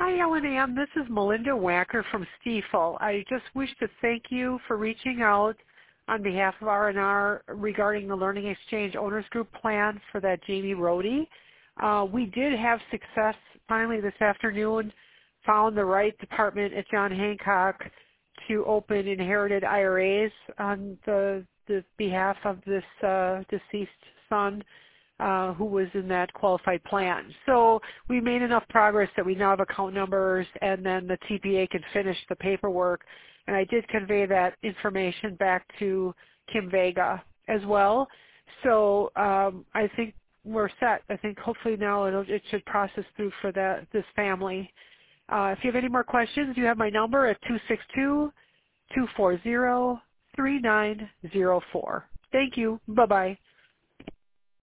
Hi, Ellen Ann. This is Melinda Wacker from Stifel. I just wish to thank you for reaching out on behalf of R&R regarding the Learning Exchange Owners Group plan for that Jamie Rohde. We did have success finally this afternoon, found the right department at John Hancock to open inherited IRAs on the behalf of this deceased son who was in that qualified plan. So we made enough progress that we now have account numbers, and then the TPA can finish the paperwork. And I did convey that information back to Kim Vega as well. So I think we're set. I think hopefully now it should process through for this family. If you have any more questions, you have my number at 262-240-3904. Thank you. Bye-bye.